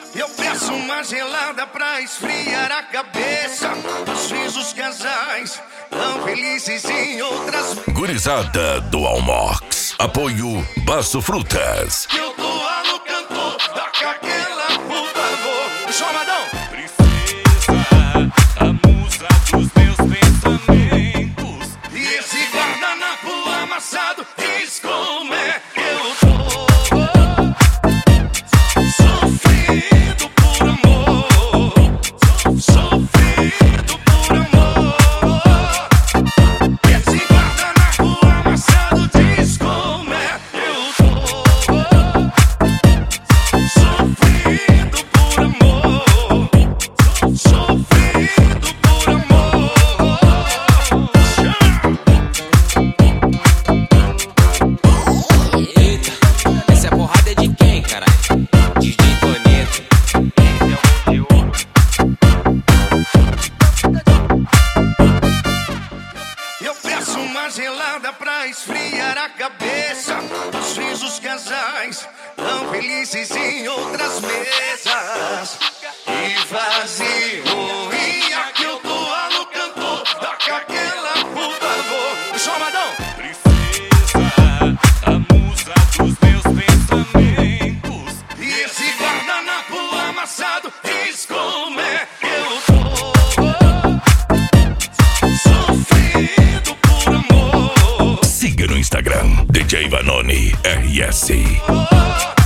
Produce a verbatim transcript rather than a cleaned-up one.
Eu peço uma gelada pra esfriar a cabeça dos risos casais tão felizes em outras. Gurizada do Almox. Apoio Basso Frutas. Eu tô no cantor, toca aquela, por favor. Chomadão. Princesa, a musa dos meus pensamentos. E esse guardanapo amassado diz como é que eu tô. Sofrido por amor, sofrido por amor. Esse guardanapo amassado diz como é que eu tô. Sofrido por amor, sofrido por amor. Eita, essa é porrada de quem, caralho? D J Toneto. Esse é o de ouro. Eu peço uma gelada pra esfriar a cabeça dos risos casais tão felizes em outras mesas. E vazio, e aqui eu tô no cantor, toca aquela, por favor. Chomadão. Princesa, a musa dos meus pensamentos. E esse guardanapo amassado diz como é que eu tô. Sofrido por amor. Siga no Instagram D J Vanoni R S. Oh,